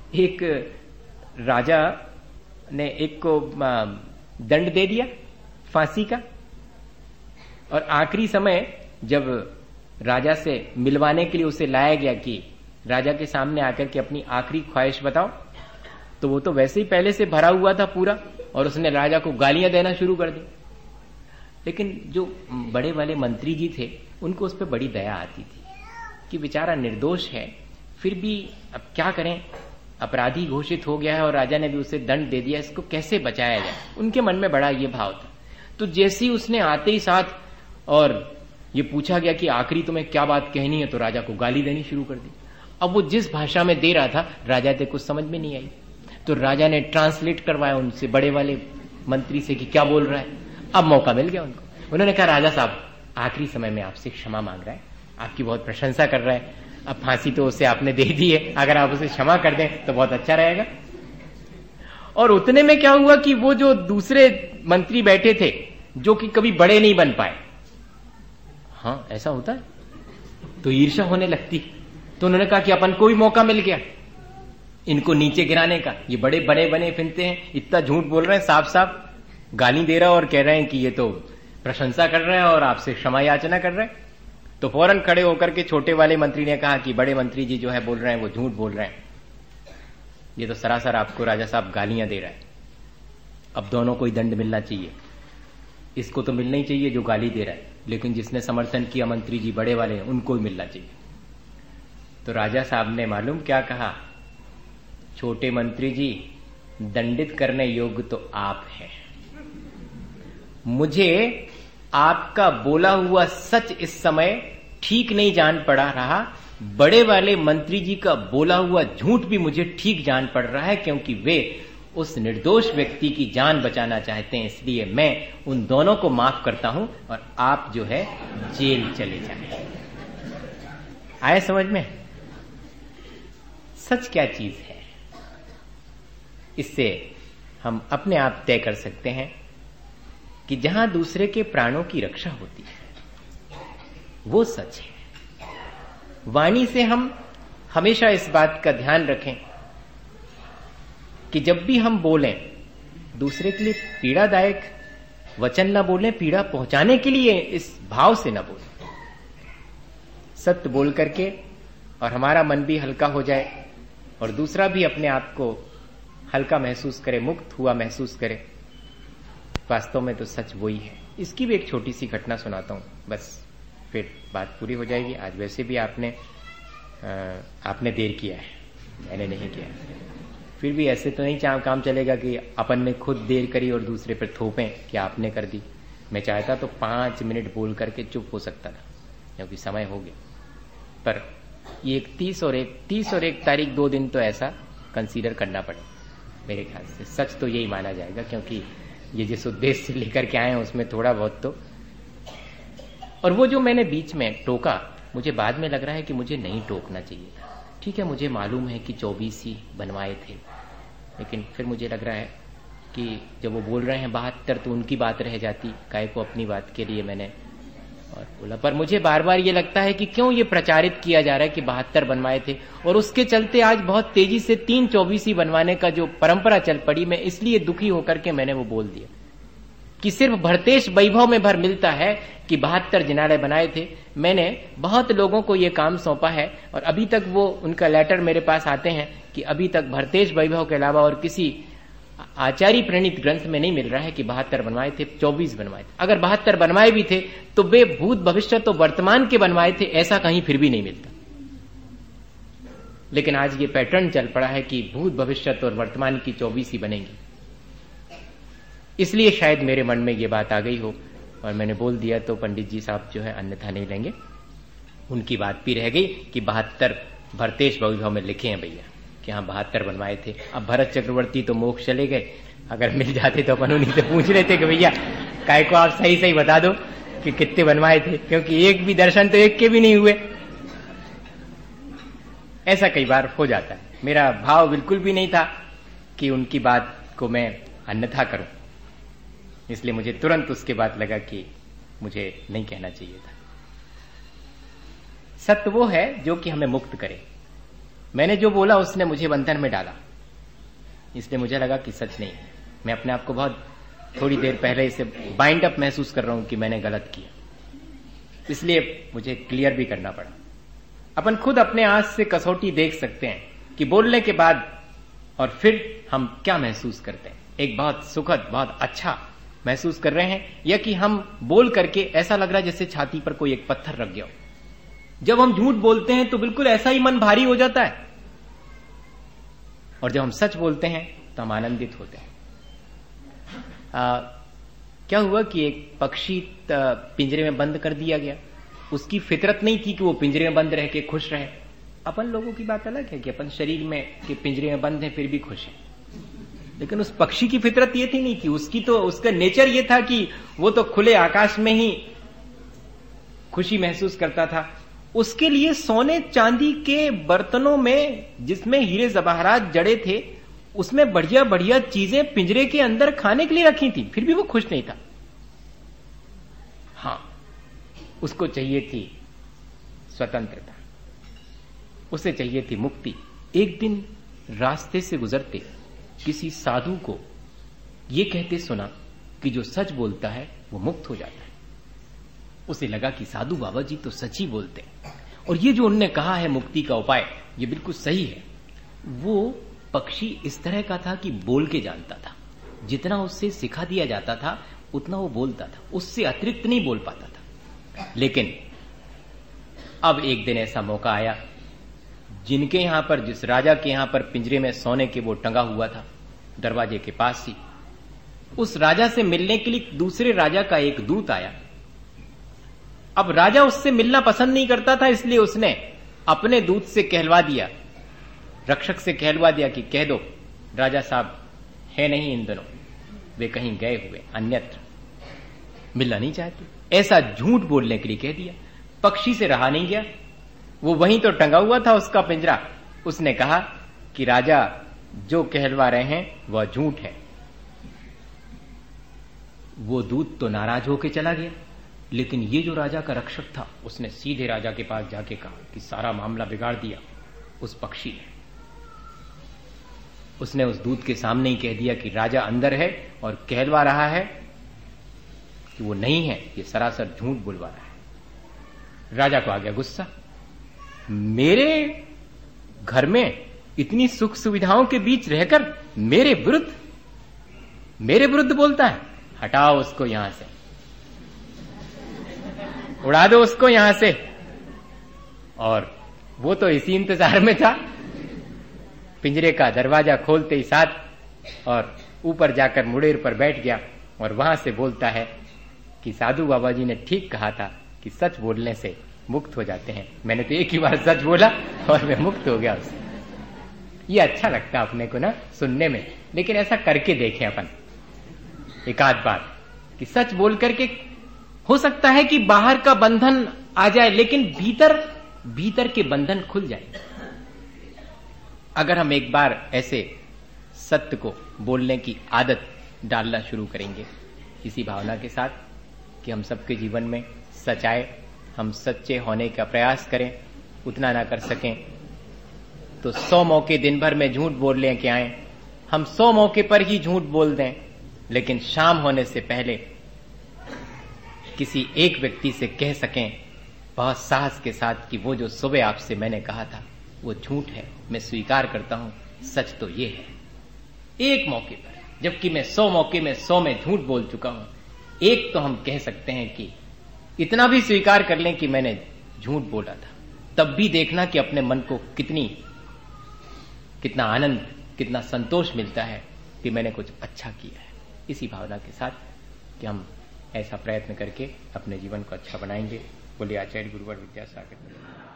एक राजा ने एक को दंड दे दिया फांसी का, और आखिरी समय जब राजा से मिलवाने के लिए उसे लाया गया कि राजा के सामने आकर के अपनी आखिरी ख्वाहिश बताओ, तो वो तो वैसे ही पहले से भरा हुआ था पूरा, और उसने राजा को गालियां देना शुरू कर दी। लेकिन जो बड़े वाले मंत्री जी थे उनको उस पर बड़ी दया आती थी कि बेचारा निर्दोष है, फिर भी अब क्या करें, अपराधी घोषित हो गया है और राजा ने भी उसे दंड दे दिया, इसको कैसे बचाया जाए। उनके मन में बड़ा ये भाव था। तो जैसे ही उसने आते ही साथ और ये पूछा गया कि आखिरी तुम्हें क्या बात कहनी है, तो राजा को गाली देनी शुरू कर दी। अब वो जिस भाषा में दे रहा था राजा से कुछ समझ में नहीं आई, तो राजा ने ट्रांसलेट करवाया उनसे, बड़े वाले मंत्री से, कि क्या बोल रहा है। अब मौका मिल गया उनको। उन्होंने कहा राजा साहब आखिरी समय में आपसे क्षमा मांग रहा है, आपकी बहुत प्रशंसा कर रहा है, अब फांसी तो उसे आपने दे दी है, अगर आप उसे क्षमा कर दें तो बहुत अच्छा रहेगा। और उतने में क्या हुआ कि वो जो दूसरे मंत्री बैठे थे जो कि कभी बड़े नहीं बन पाए, हाँ ऐसा होता है, तो ईर्ष्या होने लगती। तो उन्होंने कहा कि अपन को भी मौका मिल गया इनको नीचे गिराने का, ये बड़े बड़े बने फिरते हैं, इतना झूठ बोल रहे हैं, साफ साफ गाली दे रहा है और कह रहे हैं कि ये तो प्रशंसा कर रहे हैं और आपसे क्षमा याचना कर रहे हैं। तो फौरन खड़े होकर के छोटे वाले मंत्री ने कहा कि बड़े मंत्री जी जो है बोल रहे हैं वो झूठ बोल रहे हैं, ये तो सरासर आपको राजा साहब गालियां दे रहा है, अब दोनों को ही दंड मिलना चाहिए। इसको तो मिलना ही चाहिए जो गाली दे रहा है, लेकिन जिसने समर्थन किया मंत्री जी बड़े वाले उनको ही मिलना चाहिए। तो राजा साहब ने मालूम क्या कहा, छोटे मंत्री जी दंडित करने योग्य तो आप हैं, मुझे आपका बोला हुआ सच इस समय ठीक नहीं जान पड़ा रहा, बड़े वाले मंत्री जी का बोला हुआ झूठ भी मुझे ठीक जान पड़ रहा है, क्योंकि वे उस निर्दोष व्यक्ति की जान बचाना चाहते हैं, इसलिए मैं उन दोनों को माफ करता हूं और आप जो है जेल चले जाएं। आए समझ में? सच क्या चीज है, इससे हम अपने आप तय कर सकते हैं कि जहां दूसरे के प्राणों की रक्षा होती है वो सच है। वाणी से हम हमेशा इस बात का ध्यान रखें कि जब भी हम बोलें दूसरे के लिए पीड़ादायक वचन न बोलें, पीड़ा पहुंचाने के लिए इस भाव से न बोलें, सत्य बोल करके और हमारा मन भी हल्का हो जाए और दूसरा भी अपने आप को हल्का महसूस करे, मुक्त हुआ महसूस करे। वास्तव में तो सच वही है। इसकी भी एक छोटी सी घटना सुनाता हूं, बस फिर बात पूरी हो जाएगी। आज वैसे भी आपने देर किया है, मैंने नहीं किया, फिर भी ऐसे तो नहीं काम चलेगा कि अपन ने खुद देर करी और दूसरे पर थोपें कि आपने कर दी। मैं चाहता तो 5 मिनट बोल करके चुप हो सकता था, क्योंकि समय हो गया, पर ये 30 और 1 तारीख 2 दिन तो ऐसा कंसीडर करना पड़े मेरे ख्याल से। सच तो यही माना जाएगा, क्योंकि ये जिस उद्देश्य से लेकर के आए हैं उसमें थोड़ा बहुत तो। और वो जो मैंने बीच में टोका, मुझे बाद में लग रहा है कि मुझे नहीं टोकना चाहिए था। ठीक है, मुझे मालूम है कि 24 ही बनवाए थे, लेकिन फिर मुझे लग रहा है कि जब वो बोल रहे हैं 72 तो उनकी बात रह जाती, काहे को अपनी बात के लिए मैंने और बोला। पर मुझे बार बार ये लगता है कि क्यों ये प्रचारित किया जा रहा है कि 72 बनवाए थे, और उसके चलते आज बहुत तेजी से 3 24 ही बनवाने का जो परंपरा चल पड़ी, मैं इसलिए दुखी होकर के मैंने वो बोल दिया कि सिर्फ भरतेश वैभव में भर मिलता है कि 72 जिनालय बनाए थे। मैंने बहुत लोगों को ये काम सौंपा है और अभी तक वो उनका लेटर मेरे पास आते हैं कि अभी तक भरतेश वैभव के अलावा और किसी आचार्य प्रणीत ग्रंथ में नहीं मिल रहा है कि 72 बनवाए थे, 24 बनवाए थे। अगर 72 बनवाए भी थे तो वे भूत भविष्य तो वर्तमान के बनवाए थे, ऐसा कहीं फिर भी नहीं मिलता। लेकिन आज ये पैटर्न चल पड़ा है कि भूत भविष्य और वर्तमान की 24 ही बनेंगी, इसलिए शायद मेरे मन में ये बात आ गई हो और मैंने बोल दिया। तो पंडित जी साहब जो है अन्यथा नहीं लेंगे, उनकी बात भी रह गई कि 72 भरतेश वैभव में लिखे हैं भैया कि हाँ 72 बनवाए थे। अब भरत चक्रवर्ती तो मोक्ष चले गए, अगर मिल जाते तो अपन उन्हीं से पूछ लेते कि भैया काय को आप सही सही बता दो कि कितने बनवाए थे, क्योंकि एक भी दर्शन तो एक के भी नहीं हुए। ऐसा कई बार हो जाता है। मेरा भाव बिल्कुल भी नहीं था कि उनकी बात को मैं अन्यथा करूं, इसलिए मुझे तुरंत उसके बाद लगा कि मुझे नहीं कहना चाहिए था। सत्य वो है जो कि हमें मुक्त करे, मैंने जो बोला उसने मुझे बंधन में डाला, इसलिए मुझे लगा कि सच नहीं है। मैं अपने आप को बहुत थोड़ी देर पहले इसे बाइंड अप महसूस कर रहा हूं कि मैंने गलत किया, इसलिए मुझे क्लियर भी करना पड़ा। अपन खुद अपने आंख से कसौटी देख सकते हैं कि बोलने के बाद और फिर हम क्या महसूस करते हैं। एक बहुत सुखद, बहुत अच्छा महसूस कर रहे हैं, या कि हम बोल करके ऐसा लग रहा है जैसे छाती पर कोई एक पत्थर रख गया हो। जब हम झूठ बोलते हैं तो बिल्कुल ऐसा ही मन भारी हो जाता है, और जब हम सच बोलते हैं तो हम आनंदित होते हैं। क्या हुआ कि एक पक्षी पिंजरे में बंद कर दिया गया। उसकी फितरत नहीं थी कि वो पिंजरे में बंद रह के खुश रहे। अपन लोगों की बात अलग है कि अपन शरीर में के पिंजरे में बंद है फिर भी खुश है, लेकिन उस पक्षी की फितरत ये थी नहीं थी। उसकी तो उसका नेचर ये था कि वो तो खुले आकाश में ही खुशी महसूस करता था। उसके लिए सोने चांदी के बर्तनों में जिसमें हीरे जवाहरात जड़े थे, उसमें बढ़िया बढ़िया चीजें पिंजरे के अंदर खाने के लिए रखी थी, फिर भी वो खुश नहीं था। हाँ, उसको चाहिए थी स्वतंत्रता, उसे चाहिए थी मुक्ति। एक दिन रास्ते से गुजरते किसी साधु को यह कहते सुना कि जो सच बोलता है वो मुक्त हो जाता है। उसे लगा कि साधु बाबा जी तो सच ही बोलते हैं, और ये जो उन्होंने कहा है मुक्ति का उपाय, ये बिल्कुल सही है। वो पक्षी इस तरह का था कि बोल के जानता था। जितना उससे सिखा दिया जाता था उतना वो बोलता था, उससे अतिरिक्त नहीं बोल पाता था। लेकिन अब एक दिन ऐसा मौका आया, जिनके यहां पर, जिस राजा के यहां पर पिंजरे में सोने के वो टंगा हुआ था दरवाजे के पास ही, उस राजा से मिलने के लिए दूसरे राजा का एक दूत आया। अब राजा उससे मिलना पसंद नहीं करता था, इसलिए उसने अपने दूत से कहलवा दिया, रक्षक से कहलवा दिया कि कह दो राजा साहब है नहीं इन दिनों, वे कहीं गए हुए अन्यत्र, मिलना नहीं चाहते। ऐसा झूठ बोलने के लिए कह दिया। पक्षी से रहा नहीं गया, वो वहीं तो टंगा हुआ था उसका पिंजरा। उसने कहा कि राजा जो कहलवा रहे हैं वह झूठ है। वो दूत तो नाराज होकर चला गया, लेकिन ये जो राजा का रक्षक था उसने सीधे राजा के पास जाके कहा कि सारा मामला बिगाड़ दिया उस पक्षी ने। उसने उस दूत के सामने ही कह दिया कि राजा अंदर है और कहलवा रहा है कि वो नहीं है, ये सरासर झूठ बुलवा रहा है। राजा को आ गया गुस्सा, मेरे घर में इतनी सुख सुविधाओं के बीच रहकर मेरे विरुद्ध बोलता है, हटाओ उसको यहां से, उड़ा दो उसको यहां से। और वो तो इसी इंतजार में था, पिंजरे का दरवाजा खोलते ही साथ और ऊपर जाकर मुड़ेर पर बैठ गया और वहां से बोलता है कि साधु बाबा जी ने ठीक कहा था कि सच बोलने से मुक्त हो जाते हैं। मैंने तो एक ही बार सच बोला और मैं मुक्त हो गया उससे। ये अच्छा लगता है अपने को ना सुनने में, लेकिन ऐसा करके देखें अपन एक आध बार कि सच बोल करके हो सकता है कि बाहर का बंधन आ जाए, लेकिन भीतर के बंधन खुल जाए। अगर हम एक बार ऐसे सत्य को बोलने की आदत डालना शुरू करेंगे, इसी भावना के साथ कि हम सबके जीवन में सच आए, हम सच्चे होने का प्रयास करें, उतना ना कर सकें तो 100 मौके दिन भर में झूठ बोल लें कि आए, हम 100 मौके पर ही झूठ बोल दें, लेकिन शाम होने से पहले किसी एक व्यक्ति से कह सकें बहुत साहस के साथ कि वो जो सुबह आपसे मैंने कहा था वो झूठ है, मैं स्वीकार करता हूं, सच तो ये है। एक मौके पर, जबकि मैं 100 मौके में 100 में झूठ बोल चुका हूं, एक तो हम कह सकते हैं कि इतना भी स्वीकार कर लें कि मैंने झूठ बोला था, तब भी देखना कि अपने मन को कितना आनंद, कितना संतोष मिलता है कि मैंने कुछ अच्छा किया है। इसी भावना के साथ कि हम ऐसा प्रयत्न करके अपने जीवन को अच्छा बनाएंगे। बोलिए आचार्य गुरुवर विद्यासागर।